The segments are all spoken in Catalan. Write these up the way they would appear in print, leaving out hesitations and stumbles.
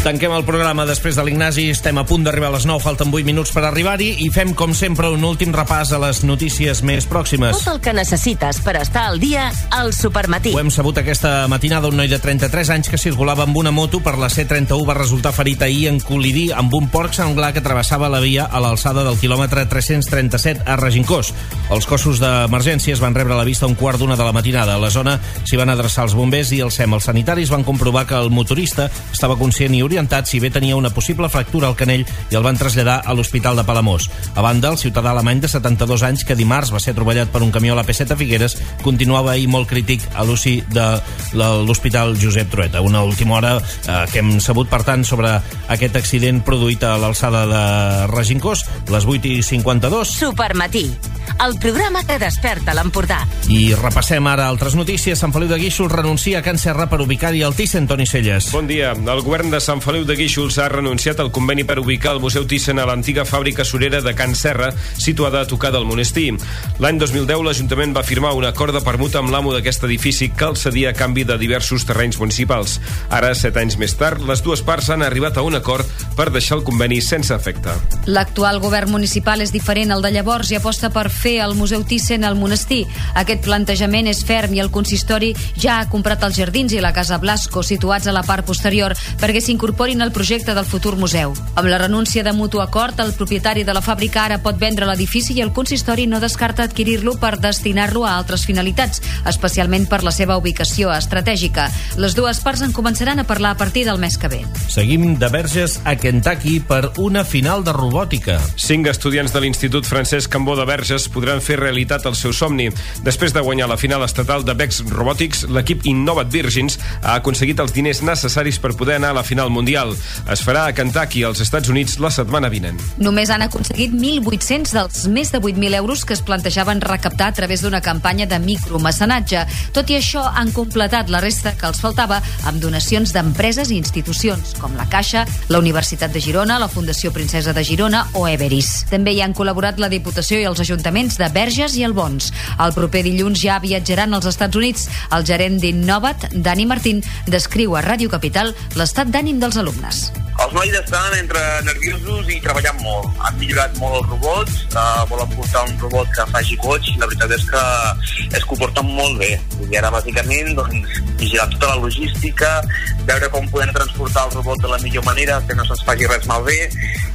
Tanquem el programa després de l'Ignasi. Estem a punt d'arribar a les 9, falten 8 minuts per arribar-hi i fem, com sempre, un últim repàs a les notícies més pròximes. Tot el que necessites per estar al dia al Supermatí. Ho hem sabut aquesta matinada. Un noi de 33 anys que circulava amb una moto per la C31 va resultar ferit ahir en col·lidir amb un porc senglar que travessava la via a l'alçada del quilòmetre 337 a Regencós. Els cossos d'emergències van rebre la vista a 1:15 de la matinada. A la zona s'hi van adreçar els bombers i el SEM. Els sanitaris van comprovar que el motorista estava conscient i orientat, si bé tenia una possible fractura al canell, i el van traslladar a l'Hospital de Palamós. A banda, el ciutadà alemany de 72 anys, que dimarts va ser atropellat per un camió a la P7 a Figueres, continuava ahir molt crític a l'UCI de l'Hospital Josep Trueta. Una última hora que hem sabut, per tant, sobre aquest accident produït a l'alçada de Regencós, les 8:52. Supermatí, el programa que desperta l'Empordà. I repassem ara altres notícies. Sant Feliu de Guíxols renuncia a Can Serra per ubicar-hi el Thyssen. Toni Celles. Bon dia. El govern de Sant Feliu de Guíxols ha renunciat al conveni per ubicar el Museu Thyssen a l'antiga fàbrica surera de Can Serra, situada a tocar del monestir. L'any 2010 l'Ajuntament va firmar un acord de permuta amb l'amo d'aquest edifici que el cedia a canvi de diversos terrenys municipals. Ara, 7 anys més tard, les dues parts han arribat a un acord per deixar el conveni sense efecte. L'actual govern municipal és diferent al de llavors i aposta per fer el Museu Thyssen al monestir. Aquest plantejament és ferm i el consistori ja ha comprat els jardins i la Casa Blasco, situats a la part posterior, perquè s'incorporin al projecte del futur museu. Amb la renúncia de mutu acord, el propietari de la fàbrica ara pot vendre l'edifici i el consistori no descarta adquirir-lo per destinar-lo a altres finalitats, especialment per la seva ubicació estratègica. Les dues parts en començaran a parlar a partir del mes que ve. Seguim de Verges a Kentucky per una final de robòtica. 5 estudiants de l'Institut Francesc Cambó de Verges podran fer realitat el seu somni. Després de guanyar la final estatal de Bex Robotics, l'equip Innovat Virgins ha aconseguit els diners necessaris per poder anar a la final mundial. Es farà a Kentucky, als Estats Units, la setmana vinent. Només han aconseguit 1.800 dels més de 8.000 euros que es plantejaven recaptar a través d'una campanya de micromecenatge. Tot i això, han completat la resta que els faltava amb donacions d'empreses i institucions, com la Caixa, la Universitat de Girona, la Fundació Princesa de Girona o Everis. També hi han col·laborat la Diputació i els ajuntaments de Verges i Albons. El proper dilluns ja viatjaran als Estats Units. El gerent d'Innovat, Dani Martín, descriu a Ràdio Capital l'estat d'ànim dels alumnes. Els nois estan entre nerviosos i treballant molt. Han millorat molt els robots, volen portar un robot que faci goig, i la veritat és que es comporten molt bé. I ara, bàsicament, vigilar tota la logística, veure com podem transportar el robot de la millor manera, que no se'ns faci res malbé,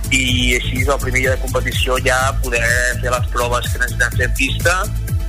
i així, el primer dia de competició, ja poder fer les proves que necessitem fer en pista,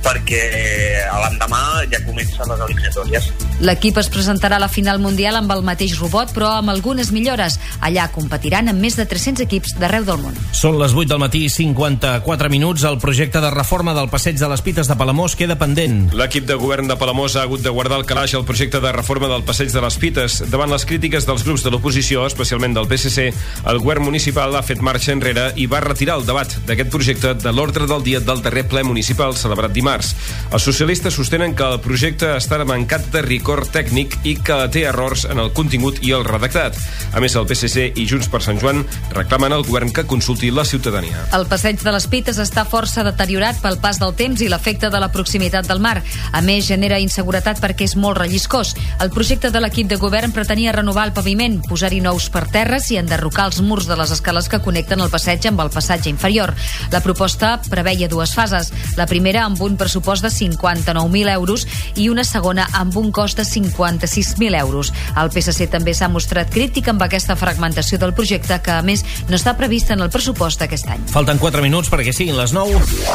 perquè l'endemà ja comencen les eliminatòries. L'equip es presentarà a la final mundial amb el mateix robot, però amb algunes millores. Allà competiran amb més de 300 equips d'arreu del món. Són les 8 del matí, 54 minuts. El projecte de reforma del Passeig de les Pites de Palamós queda pendent. L'equip de govern de Palamós ha hagut de guardar al calaix el projecte de reforma del Passeig de les Pites. Davant les crítiques dels grups de l'oposició, especialment del PSC, el govern municipal ha fet marxa enrere i va retirar el debat d'aquest projecte de l'ordre del dia del darrer ple municipal celebrat dimarts. Els socialistes sostenen que el projecte està mancat de rigor tècnic i que té errors en el contingut i el redactat. A més, el PSC i Junts per Sant Joan reclamen al govern que consulti la ciutadania. El Passeig de les Pites està força deteriorat pel pas del temps i l'efecte de la proximitat del mar. A més, genera inseguretat perquè és molt relliscós. El projecte de l'equip de govern pretenia renovar el paviment, posar-hi nous parterres i enderrocar els murs de les escales que connecten el passeig amb el passatge inferior. La proposta preveia dues fases. La primera amb un pressupost de 59.000 euros i una segona amb un cost de 56.000 euros. El PSC també s'ha mostrat crític amb aquesta fragmentació del projecte, que a més no està prevista en el pressupost d'aquest any. Falten 4 minuts perquè siguin les 9.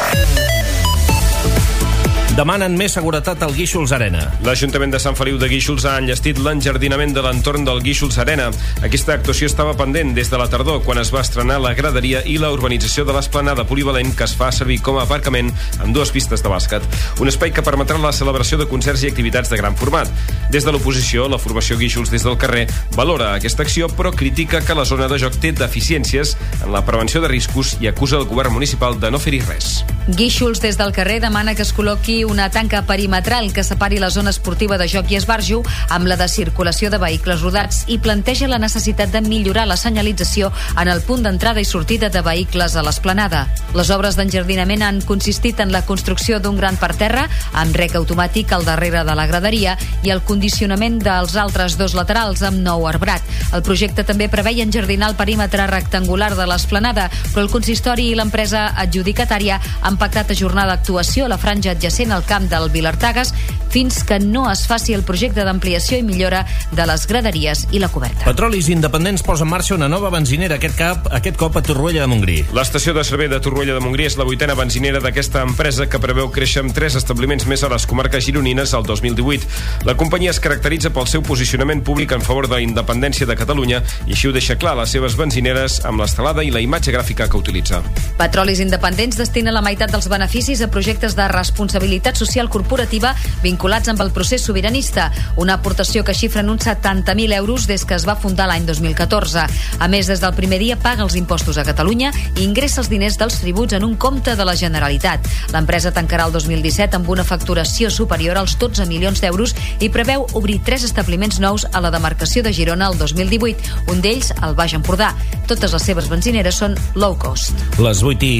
Demanen més seguretat al Guíxols Arena. L'Ajuntament de Sant Feliu de Guíxols ha enllestit l'enjardinament de l'entorn del Guíxols Arena. Aquesta actuació estava pendent des de la tardor, quan es va estrenar la graderia i la urbanització de l'esplanada polivalent que es fa servir com a aparcament amb 2 pistes de bàsquet. Un espai que permetrà la celebració de concerts i activitats de gran format. Des de l'oposició, la formació Guíxols des del carrer valora aquesta acció, però critica que la zona de joc té deficiències en la prevenció de riscos i acusa el govern municipal de no fer-hi res. Guíxols des del carrer demana que es col·loqui una tanca perimetral que separi la zona esportiva de joc i esbarjo amb la de circulació de vehicles rodats i planteja la necessitat de millorar la senyalització en el punt d'entrada i sortida de vehicles a l'esplanada. Les obres d'enjardinament han consistit en la construcció d'un gran parterre amb rec automàtic al darrere de la graderia i el condicionament dels altres dos laterals amb nou arbrat. El projecte també preveia enjardinar el perímetre rectangular de l'esplanada, però el consistori i l'empresa adjudicatària han pactat ajornar l'actuació a la franja adjacent al camp del Vilartagas fins que no es faci el projecte d'ampliació i millora de les graderies i la coberta. Petrolis Independents posa en marxa una nova benzinera, aquest cop a Torroella de Montgrí. L'estació de servei de Torroella de Montgrí és la 8a benzinera d'aquesta empresa que preveu créixer amb 3 establiments més a les comarques gironines al 2018. La companyia es caracteritza pel seu posicionament públic en favor de la independència de Catalunya i així ho deixa clar a les seves benzineres amb l'estelada i la imatge gràfica que utilitza. Petrolis Independents destina la meitat dels beneficis a projectes de responsabilitat social corporativa vinculats amb el procés sobiranista, una aportació que xifra en uns 70.000 euros des que es va fundar l'any 2014. A més, des del primer dia paga els impostos a Catalunya i ingressa els diners dels tributs en un compte de la Generalitat. L'empresa tancarà el 2017 amb una facturació superior als 12 milions d'euros i preveu obrir 3 establiments nous a la demarcació de Girona el 2018, un d'ells al Baix Empordà. Totes les seves benzineres són low cost. Les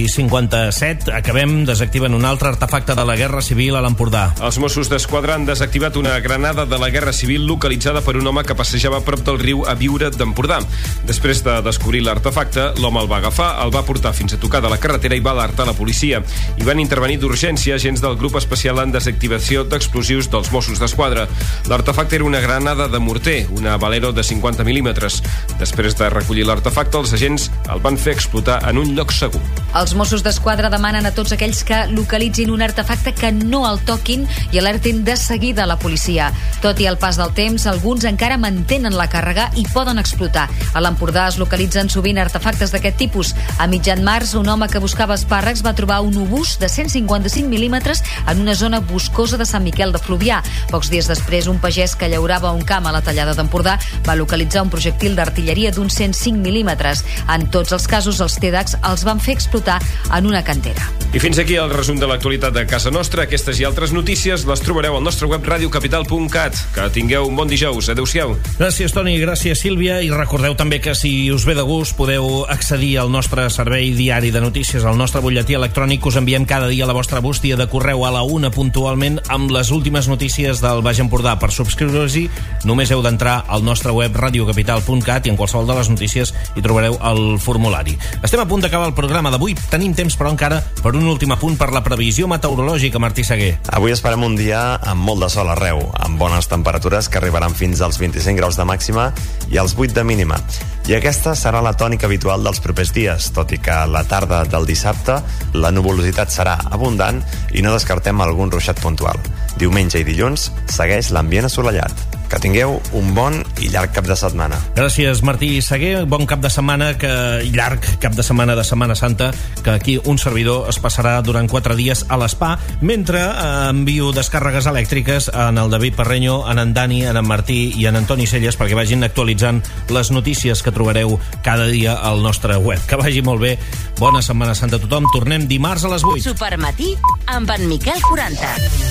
8:57, acabem desactivant un altre artefacte de la Guerra Civil a l'Empordà. Els Mossos d'Esquadra han desactivat una granada de la Guerra Civil localitzada per un home que passejava a prop del riu a Biure d'Empordà. Després de descobrir l'artefacte, l'home el va agafar, el va portar fins a tocar de la carretera i va alertar la policia. Hi van intervenir d'urgència agents del grup especial en desactivació d'explosius dels Mossos d'Esquadra. L'artefacte era una granada de morter, una Valero de 50 mil·límetres. Després de recollir l'artefacte, els agents el van fer explotar en un lloc segur. Els Mossos d'Esquadra demanen a tots aquells que localitzin un artefacte que no el toquin i alertin de seguida a la policia. Tot i el pas del temps, alguns encara mantenen la càrrega i poden explotar. A l'Empordà es localitzen sovint artefactes d'aquest tipus. A mitjan març, un home que buscava espàrrecs va trobar un obús de 155 mil·límetres en una zona boscosa de Sant Miquel de Fluvià. Pocs dies després, un pagès que llaurava un camp a la Tallada d'Empordà va localitzar un projectil d'artilleria d'uns 105 mil·límetres. En tots els casos, els TEDx els van fer explotar en una cantera. I fins aquí el resum de l'actualitat de casa nostra. Aquestes i altres notícies les trobareu al nostre web radiocapital.cat. Que tingueu un bon dijous. Adéu-siau. Gràcies, Toni, gràcies, Sílvia, i recordeu també que si us ve de gust podeu accedir al nostre servei diari de notícies, al nostre butlletí electrònic que us enviem cada dia a la vostra bústia de correu a la 1 puntualment amb les últimes notícies del Baix Empordà. Per subscriure-s'hi només heu d'entrar al nostre web radiocapital.cat i en qualsevol de les notícies hi trobareu el formulari. Estem a punt d'acabar el programa d'avui. Tenim temps, però, encara per un últim apunt per la previsió meteorològica, Martí Seguer. Avui esperem un dia amb molt de sol arreu, amb bones temperatures que arribaran fins als 25 graus de màxima i als 8 de mínima. I aquesta serà la tònica habitual dels propers dies, tot i que a la tarda del dissabte la nuvolositat serà abundant i no descartem algun ruixat puntual. Diumenge i dilluns segueix l'ambient assolellat. Que tingueu un bon i llarg cap de setmana. Gràcies, Martí Seguer. Bon cap de setmana, llarg cap de Setmana Santa, que aquí un servidor es passarà durant 4 dies a l'Spa, mentre envio descàrregues elèctriques en el David Parreño, en Dani, en Martí i en Antoni Celles perquè vagin actualitzant les notícies que trobareu cada dia al nostre web. Que vagi molt bé. Bona Setmana Santa a tothom. Tornem dimarts a les 8. Supermatí amb en Miquel 40.